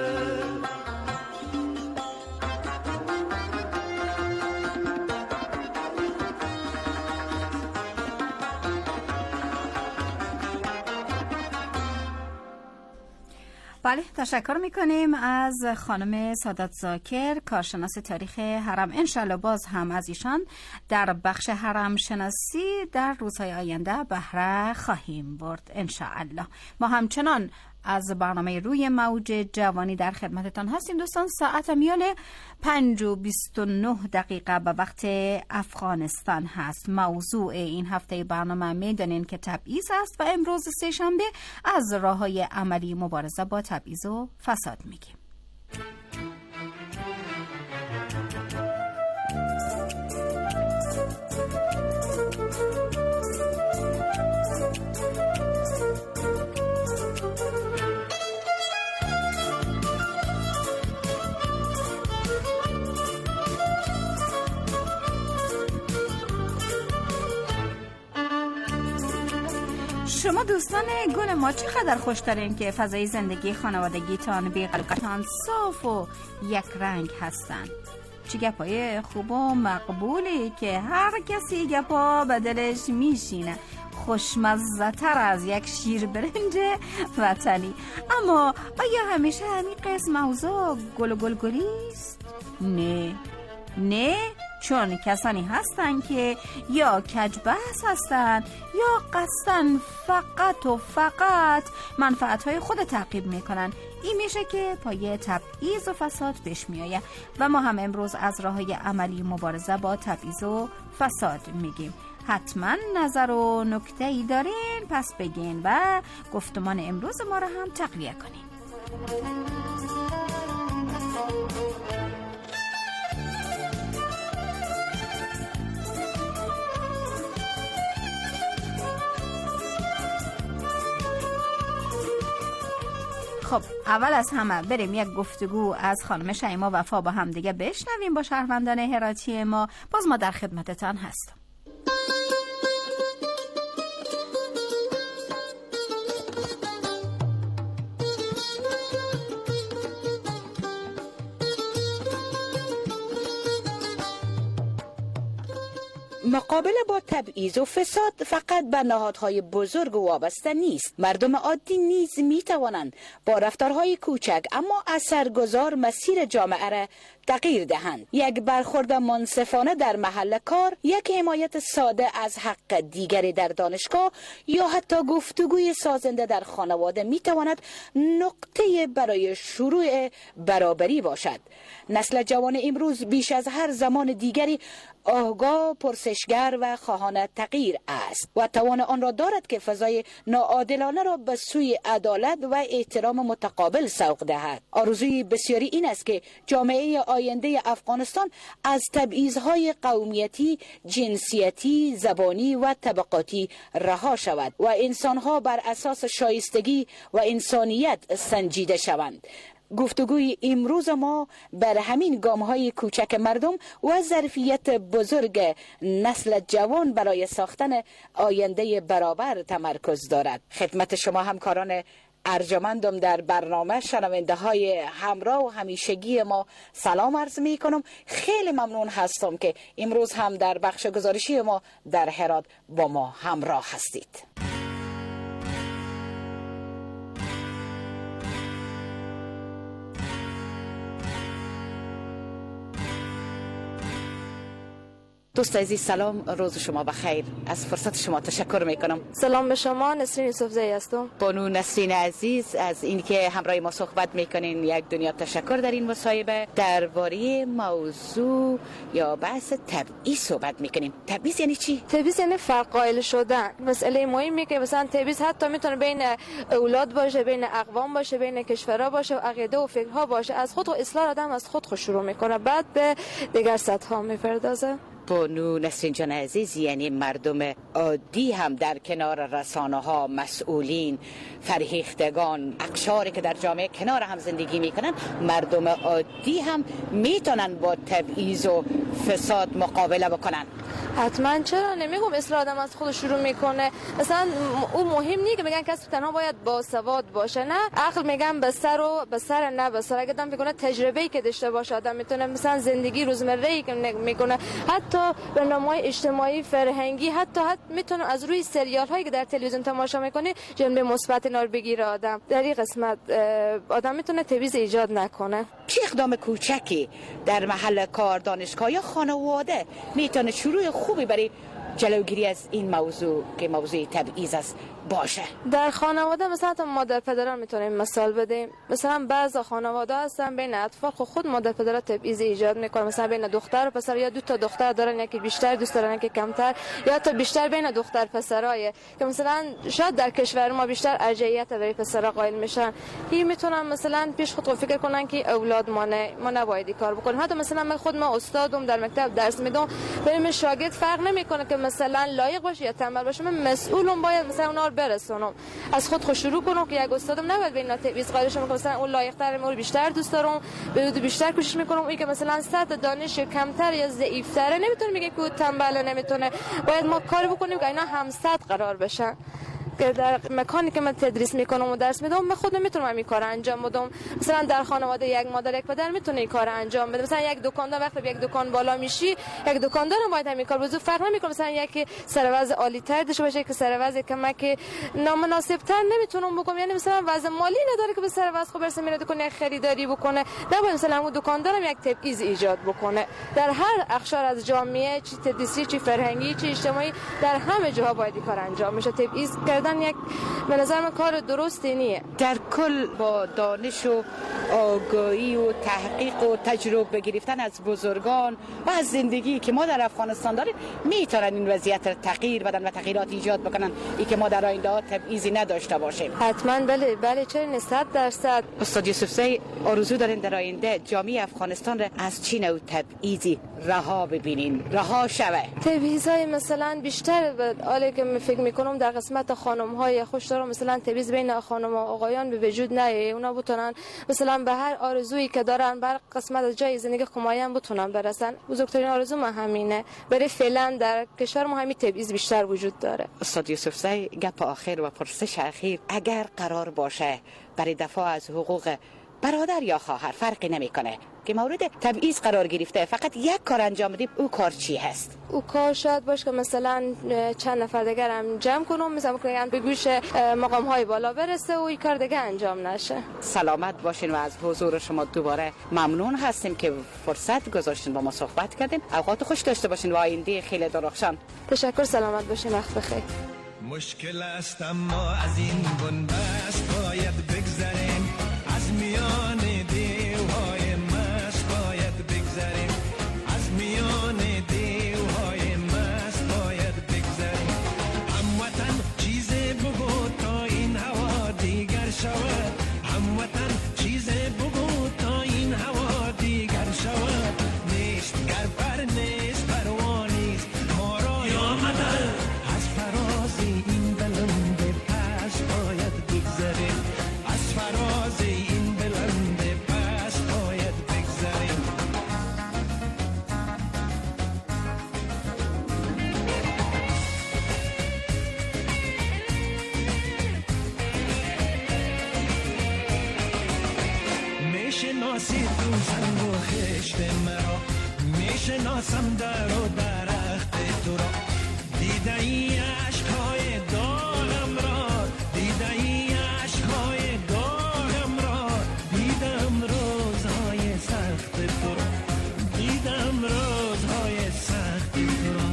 بله، تشکر میکنیم از خانم سادات زاکر، کارشناس تاریخ حرم. انشالله باز هم از ایشان در بخش حرم شناسی در روزهای آینده بهره خواهیم برد انشالله. ما همچنان از برنامه روی موج جوانی در خدمتتان هستیم دوستان. ساعت میال 5:29 به وقت افغانستان هست. موضوع این هفته برنامه میدانین که تبعیض است و امروز سه‌شنبه از راه‌های عملی مبارزه با تبعیض و فساد میگیم. شما دوستان گل ما چقدر خوش دارین که فضای زندگی خانوادگیتان بی غلقتان صاف و یک رنگ هستند. چه گپای خوب و مقبولی که هر کسی گپا به دلش میشینه، خوشمزه تر از یک شیر برنج وطنی. اما آیا همیشه همین قسم موضوع گل و گلیست؟ نه، چون کسانی هستند که یا کجبحث هستند یا قصدن فقط و فقط منفعت‌های خود تعقیب میکنن. این میشه که پایه تبعیض و فساد پیش میآید و ما هم امروز از راه‌های عملی مبارزه با تبعیض و فساد میگیم. حتما نظر و نکته‌ای دارین پس بگین و گفتمان امروز ما را هم تقویه کنین. خب اول از همه بریم یک گفتگو از خانم شیما وفا با هم دیگه بشنویم با شهروندان هراتی ما. باز ما در خدمتتان هستم. مقابله با تبعیض و فساد فقط به نهادهای بزرگ وابسته نیست. مردم عادی نیز می توانند با رفتارهای کوچک اما اثرگذار مسیر جامعه را تغییر دهند. یک برخورد منصفانه در محل کار، یک حمایت ساده از حق دیگری در دانشگاه یا حتی گفتگوی سازنده در خانواده می تواند نقطه برای شروع برابری باشد. نسل جوان امروز بیش از هر زمان دیگری آگاه، پرسشگر و خواهان تغییر است و توان آن را دارد که فضای ناعادلانه را به سوی عدالت و احترام متقابل سوق دهد. آرزوی بسیاری این است که جامعه آینده افغانستان از تبعیض‌های قومیتی، جنسیتی، زبانی و طبقاتی رها شود و انسان‌ها بر اساس شایستگی و انسانیت سنجیده شوند. گفتگوی امروز ما بر همین گام‌های کوچک مردم و ظرفیت بزرگ نسل جوان برای ساختن آینده برابر تمرکز دارد. خدمت شما همکاران ارجمندم در برنامه، شنونده های همراه و همیشگی ما سلام عرض می کنم. خیلی ممنون هستم که امروز هم در بخش گزارشی ما در هرات با ما همراه هستید. دوست عزیز سلام، روز شما بخیر. از فرصت شما تشکر میکنم. سلام به شما، نسرین یوسفزئی هستم. بانو نسرین عزیز از اینکه همراه ما صحبت میکنین یک دنیا تشکر. در این مصاحبه درباره موضوع یا بحث تبعیض صحبت میکنیم. تبعیض یعنی چی؟ تبعیض یعنی فرق قائل شدن. مسئله مهمی که مثلا تبعیض حتی میتونه بین اولاد باشه، بین اقوام باشه، بین کشورها باشه و عقیده و فکرها باشه. از خود و اصلاح آدم از خود شروع میکنه، بعد به دیگر سطح ها میپردازه. بانو نسرین جان عزیز، یعنی مردم عادی هم در کنار رسانه ها، مسئولین، فرهیختگان، اقشاری که در جامعه کنار هم زندگی میکنن، مردم عادی هم میتونن با تبعیض و فساد مقابله بکنن؟ حتما. چرا نمیگم اصلاح آدم از خود شروع میکنه. مثلا اون مهم نیست که میگن کسی تنها باید باسواد باشه، نه، عقل میگن به سر و به سر نه به سر. اگه آدم بگونه تجربه‌ای که داشته باشه، آدم میتونه مثلا زندگی روزمره‌ای که میکنه، حتی برنامه‌های اجتماعی، فرهنگی، حتی میتونه از روی سریال هایی که در تلویزیون تماشا میکنه جنبه مثبت اینا رو بگیره. آدم در این قسمت آدم میتونه تبعیض ایجاد نکنه. چه اقدام کوچکی در محل کار، دانشگاه یا خانواده میتونه شروع خوبی برای جلوگیری از این موضوع که موضوع تبعیض است باشه؟ در خانواده مثلا مادر پدران میتونیم مثال بدیم. مثلا بعضی خانواده هستن بین اطفال خود مادر پدرها تبعیض ایجاد میکنن. مثلا بین دختر و پسر، یا دو تا دختر دارن، یکی بیشتر دوست دارن یکی کمتر، یا تا بیشتر بین دختر پسرای که مثلا شاید در کشور ما بیشتر ارجحیت برای پسرا قائل میشن. این میتونن مثلا پیش خود فکر کنن که اولاد ما نباید کار بکنیم. حتی مثلا من خود ما استادم در مکتب درس میدم، بریم شاگرد فرق نمیکنه که مثلا لایق باشه یا تنبل باشه، من مسئولم باید مثلا اونا رو برسونم. از خود شروع کنم که یک استادم نباید به اینا تبعیض قائل شه، مثلا اون لایق تره، من بیشتر دوست دارم، بیشتر کوشش میکنم. اون که مثلا سطح دانش کمتر یا ضعیف تره نمیتونه میگه که تنبل، نمیتونه. باید ما کار بکنیم که اینا هم سطح قرار بشن. که در مکانی که من تدریس میکنم و درس میدم من خودم میتونم این کار انجام بدم. مثلا در خانواده یک مادر یک پدر میتونه این کار انجام بده. مثلا یک دکاندار وقتی یک دکان بالا میشی یک دکاندار هم باید همین کار بزرگ فرق نمیکنه. مثلا یکی سر عالی تر داشته باشه که سر کمک نامناسب تر نمیتونم بکنم. یعنی مثلا وضع مالی نداره که به سر خوب برسه میره دکان یک خریداری بکنه. نباید مثلا اون دکاندارم یک تبعیض ایجاد بکنه. در هر اقشار از جامعه چی تدریسی چی فرهنگی چی اجتماعی در همه جاها باید این کار انجام میشه. تبعیض کردن یک به نظر من کار درستی نیه. در کل با دانش و آگاهی و تحقیق و تجربه گرفتن از بزرگان و از زندگی که ما در افغانستان داریم میتونن این وضعیت را تغییر بدن و تغییرات ایجاد بکنن ای که ما در آینده تبعیضی نداشته باشیم. حتما بله چرا نه 100%. استاد یوسفزی آرزو دارین در آینده جامعه افغانستان را از چی نوع تبعیضی رها ببینین، رها شوه؟ تبعیضای مثلا بیشتر حالی که من فکر میکنم در قسمت خانم‌های خوش‌دار مثلا تبعیض بین خانم و آقایان به وجود نیه. اونا بتونن مثلا به هر آرزویی که دارن بر قسمت از جای زندگی خمایان بتونن برسن. بزرگترین آرزو ما همینه. برای فعلا در کشور ما همین تبعیض بیشتر وجود داره. استاد یوسفزی گپ آخر و پرسش اخیر، اگر قرار باشه برای دفاع از حقوق برادر یا خواهر فرقی نمیکنه که مورد تبعیض قرار گرفته فقط یک کار انجام بدیم، او کار چی هست؟ او کار شاید باشه که مثلا چند نفر دیگر هم جمع کنم مثلا بکنن به گوش مقام های بالا برسه و این کار دیگه انجام نشه. سلامت باشین و از حضور شما دوباره ممنون هستیم که فرصت گذاشتین با ما صحبت کردین. اوقات خوش داشته باشین و آینده خیلی درخشان. تشکر. سلامت باشین. وقت بخیر. مشکل است اما از این بنبست باید بگذریم، از میان دیوهای مست باید بگذریم، از میان دیوهای مست باید بگذریم. هموطن چیز بگو تا این هوا دیگر شود، هموطن چیز بگو تا این هوا دیگر شود. نیست گر پر نیست پروانیست ما را یا مدل، از فراز این بلند پس باید بگذریم، از فراز این بلند پس باید بگذریم. میشناسی تو سنگ و خشت مرا، میشناسم در و درخت تو را. دیده ای عشقهای دارم را، دیده ای عشقهای دارم را. دیدم روزهای سخت تو را، دیدم روزهای سخت تو را.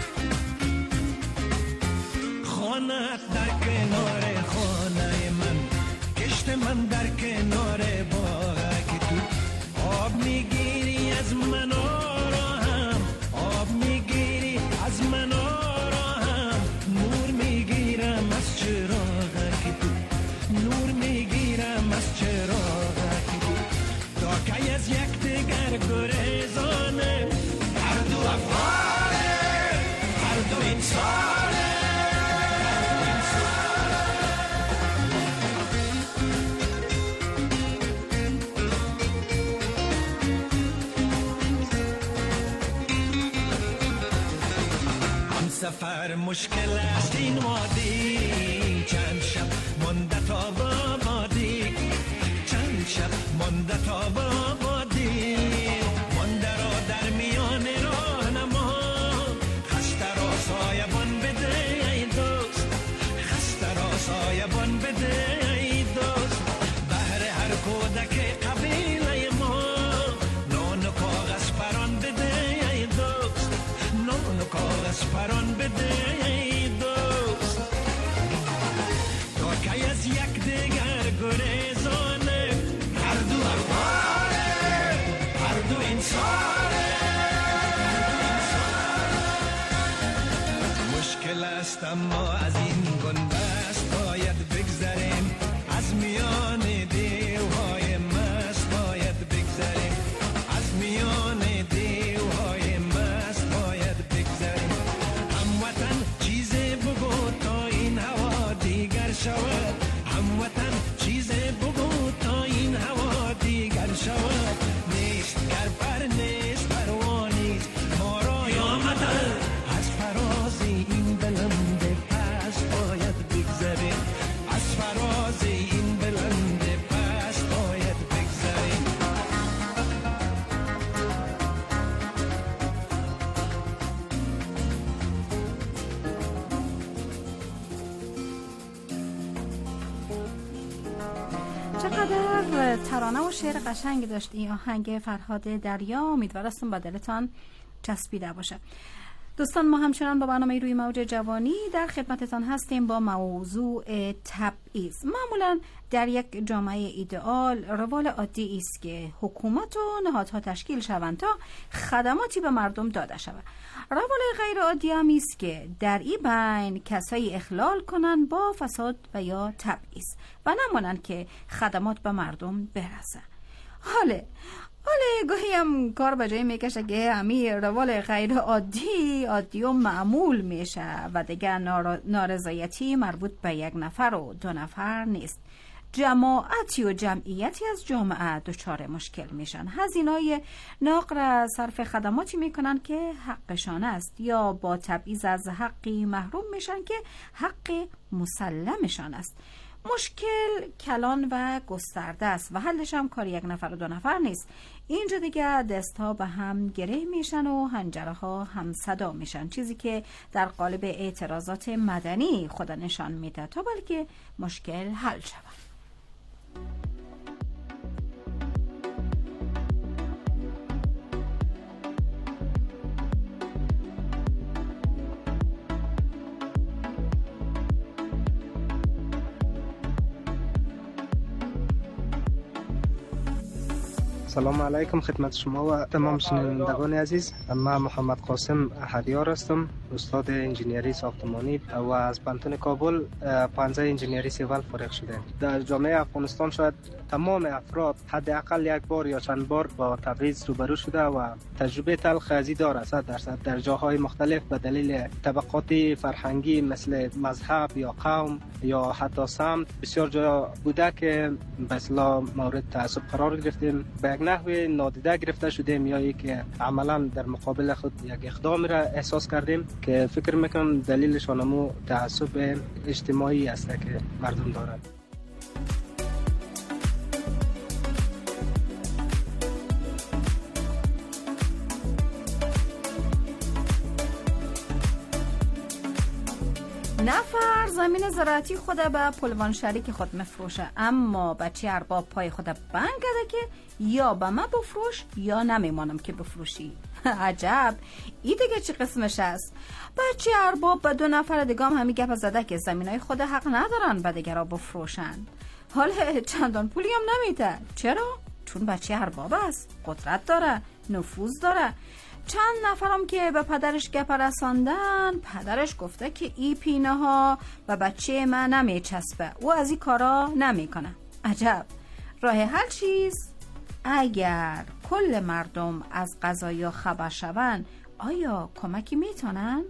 خانه در کنار خانه من، کشت من در کنار باغک تو. آب میگیری از من آراهم، آب میگیری از من آراهم. نور میگیرم از چراغک تو، نور میگیرم از چراغک تو. تا که از یک دیگر گریزانه، هر دو افغانه هر دو انسانه. سفر مشکل است این وادی، چند شب مانده تا آبادی، چند شب مانده تا آبادی. مانده را در میان راه نما، خسته را سایبان بده ای دوست، خسته را سایبان بده ای دوست. بهر هر کودک قبیله ما نان و کاغذ پران بده ای دوست، نان و کاغذ پران بده ای دوست. تا که از یک دیگر گریزانه، هر دو افغانه هر دو انسانه. مشکل است اما از این بنبست باید بگذریم، از میان دیوهای مست باید بگذریم، از میان دیوهای مست باید بگذریم. هموطن چیزی بگو تا این هوا دیگر شود، هموطن چیزی بگو تا این هوا دیگر شود. نیست گر پر نیست پروانیست ما را یا مدل، از فراز این بلند پس باید چقدر ترانه و شعر قشنگی داشت این آهنگ فرهاد دریا. امیدوارم با دلتان چسبیده باشه. دوستان، ما همچنان با برنامه روی موج جوانی در خدمتتان هستیم با موضوع تبعیض. معمولا در یک جامعه ایدئال روال عادی است که حکومت و نهادها تشکیل شوند تا خدماتی به مردم داده شود. روال غیر عادی هم است که در این بین کسایی اخلال کنند با فساد و یا تبعیض و نمانند که خدمات به مردم برسه. حاله گاهی هم کار به جای میکشه که همین روال غیر عادی و معمول میشه و دیگه نارضایتی مربوط به یک نفر و دو نفر نیست. جماعتی و جمعیتی از جامعه دچار مشکل میشن. هزینه‌های ناقص صرف خدماتی میکنن که حقشان است یا با تبعیض از حقی محروم میشن که حق مسلمشان است. مشکل کلان و گسترده است و حلش هم کار یک نفر و دو نفر نیست. اینجا دیگه دستها به هم گره میشن و حنجره ها هم صدا میشن، چیزی که در قالب اعتراضات مدنی خود نشان میده تا بلکه مشکل حل شود. سلام علیکم خدمت شما و تمام شنوندگان عزیز. من محمد قاسم احدیار هستم، استاد انجینیری ساختمانی و از پانتون کابل پانزه انجینیری سیول فارغ شده. در جامعه افغانستان شاید تمام افراد حداقل یک بار یا چند بار با تبعیض روبرو شده و تجربه تلخ ازی داره. 100% در جاهای مختلف به دلیل طبقات فرهنگی مثل مذهب یا قوم یا حتی سمت بسیار جا بوده که به اصطلاح مورد تعصب قرار گرفتیم، به یک نحوی نادیده گرفته شدیم یا یک عملا در مقابل خود یک اقدام را احساس کردیم که فکر میکنم دلیلشان همون تعصب اجتماعی است که مردم دارند. نفر زمین زراعتی خود به پلوان شریک خود مفروشه، اما بچه ارباب پای خود بند کرده که یا به من بفروش یا نمیمانم که بفروشی. عجب، این دیگه چی قسمش است؟ بچه ارباب به دو نفر دیگه هم همی گپ زده که زمینای خود حق ندارن به دیگه را بفروشن. حالا چندان پولی هم نمیده. چرا؟ چون بچه ارباب است، قدرت داره، نفوذ داره. چند نفرم که به پدرش گپ رساندن، پدرش گفته که ای پینه ها و بچه من نمیچسبه، او از این کارا نمیکنه. عجب، راه حل چیست؟ اگر کل مردم از قضایا خبر شون، آیا کمکی میتونن؟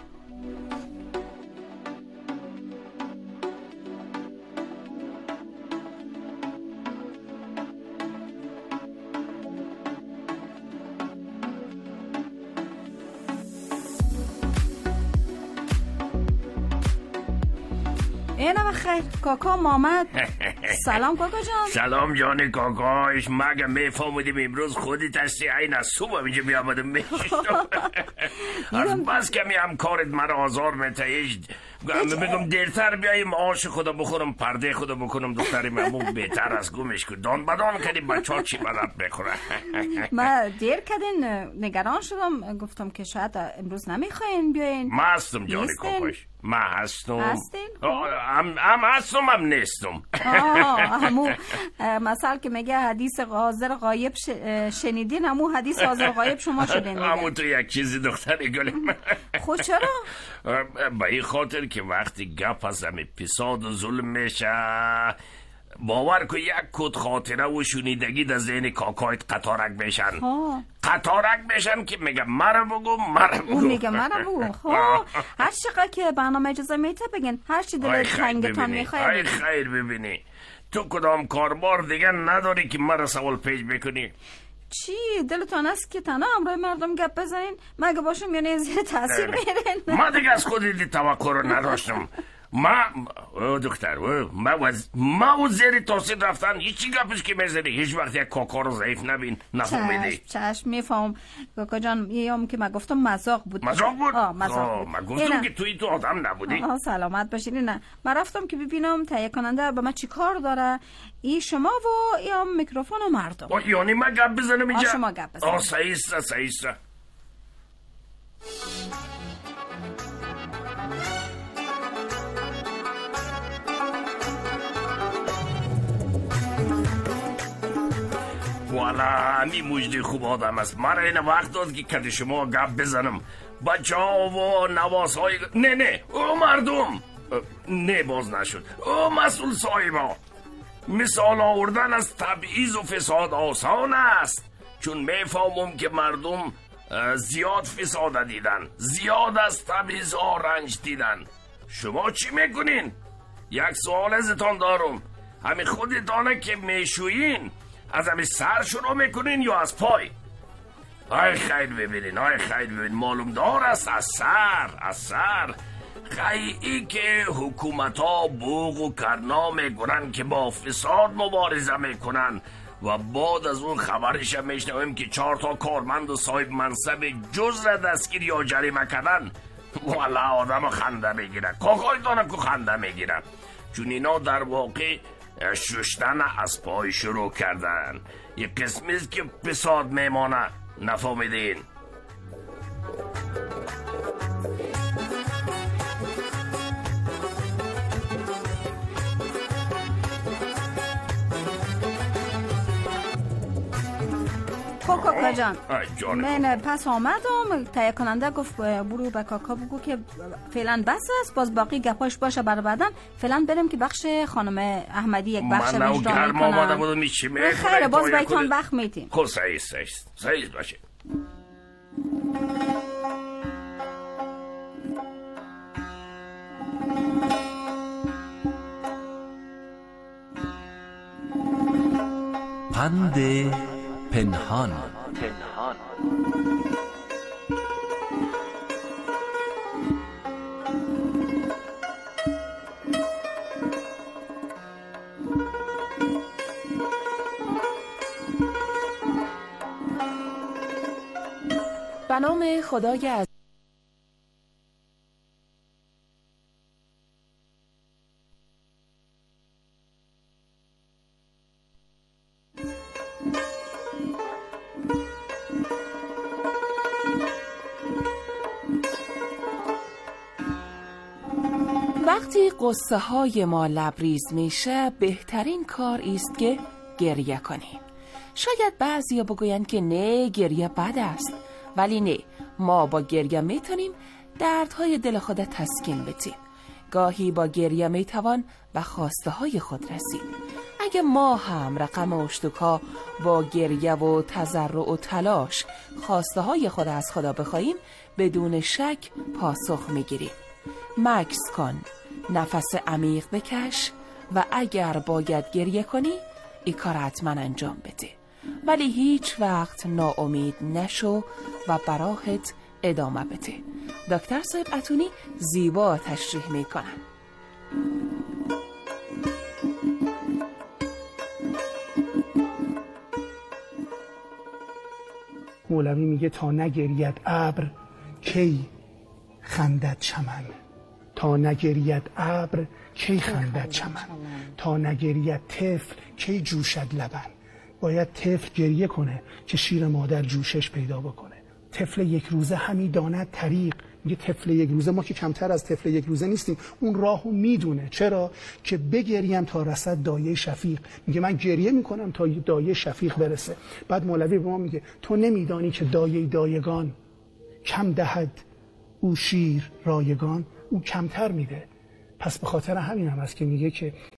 اینم خیر. کاکا محمد. سلام کاکا جان. سلام جان کاکاش. مگه میفهمیدیم امروز خودت هستی؟ این از صبح اینجا بیامدم میشتم. از بس که هم کارت مرا آزار میتهیش میگم دیرتر بیاییم آش خدا بخورم، پرده خدا بکنم، دختری ممون بهتر از گمش کن. دان بدان کردیم بچه ها چی بلد بخوره. من دیر کردین نگران شدم، گفتم که شاید امروز نمیخواین بیاین. ما هستم جان کاکاش، ما هستم. هستین؟ هم هستم هم نیستم. همو مثل که میگه حدیث حاضر غایب شنیدین، همو حدیث حاضر غایب شما شدین. همو تو یک چیزی دختری گلم. خود چرا؟ به این خاطر که وقتی گپ از همه فساد و ظلم میشه، باور که یک کد خاطره و شنیدگی در ذهن کاکایت قطارک میشن. قطارک میشن که میگه مرا بگو. اون میگه مرا بگو. هر چقدر که برنامه اجازه میته بگین، هر چی دل تنگتان میخواه. خیر ببینی تو کدام کاربار دیگه نداری که مرا سوال پیش بکنی؟ چی دلتان است که تنها امروی مردم گپ بزنین؟ مگه باشم یا نه زیر تاثیر میرین؟ ما دیگه از خودی توقع رو نداشتم. دختر ما و زیر توصید رفتن هیچی گپش که میزنی، هیچ وقت یک کاکا رو ضعیف نبین نفهمیدی. چشم میفهم کاکا جان، یه که من گفتم مزاق بود. مزاق بود؟ مزاق بود. من گفتم که تو آدم نبودی. سلامت باشین. نه من رفتم که ببینم تهیه کننده به من چی کار داره، ای شما و یا میکروفون و مردم. یعنی من گپ بزنم اینجا؟ شما گپ بزنم. صحیح. والا همی مجدی خوب آدم است. من این وقت داد که کد شما گپ بزنم. بچه ها و نواس های نه او مردم نه باز نشد. او مسئول صاحبا، مثال آوردن از تبعیض و فساد آسان است، چون میفهمم که مردم زیاد فساد دیدن، زیاد از تبعیض ها رنج دیدن. شما چی میکنین؟ یک سوال ازتان دارم، همین خودتانه که میشوین از همین سر شروع میکنین یا از پای؟ آی خیر ببینین معلوم دار است از سر خیلی که حکومت ها بوق و کرنا میکنن که با فساد مبارزه میکنن و بعد از اون خبرش میشنویم که 4 کارمند و صاحب منصب جز را دستگیر یا جریمه کردن. والا آدم خنده میگیره، کاکایتانم که خنده میگیره، چون اینا در واقع ششتن از پای شروع کردن. یک قسمیست که فساد میمانه، نفهمیدین؟ کاکا جان من پس آمدم، تهیه کننده گفت برو به کاکا بگو که فعلا بس است، باز باقی گپاش باشه برای بعدن. فعلا بریم که بخش خانم احمدی یک بخش من گرم آماده بودم میچی خیره، باز بایتان وقت میتیم. خب صحیح باشه. پند پنهان. به نام خدای عزیز. وقتی قصه های ما لبریز میشه، بهترین کار است که گریه کنیم. شاید بعضیا بگویند که نه، گریه بد است، ولی نه، ما با گریه میتونیم دردهای دل خود تسکین بدیم. گاهی با گریه میتوان به خواسته های خود رسید. اگه ما هم رقم اشتکا با گریه و تضرع و تلاش خواسته های خود از خدا بخواهیم، بدون شک پاسخ میگیریم. مکث کن، نفس عمیق بکش و اگر باید گریه کنی این کار حتما انجام بده، ولی هیچ وقت ناامید نشو و براحت ادامه بده. دکتر صاحب اتونی زیبا تشریح میکنن. مولوی میگه تا نگرید ابر کی خندد چمن، تا نگرید ابر کی خندد چمن، تا نگرید طفل کی جوشد لبن. باید طفل گریه کنه که شیر مادر جوشش پیدا بکنه. طفل یک روزه همی داند طریق. میگه طفل یک روزه، ما که کمتر از طفل یک روزه نیستیم، اون راهو میدونه. چرا؟ که بگریم تا رسد دایه شفیق. میگه من گریه میکنم تا دایه شفیق برسه. بعد مولوی به ما میگه تو نمیدانی که دایه دایگان کم دهد او شیر رایگان، او کمتر میده. پس به خاطر همین هم است که میگه که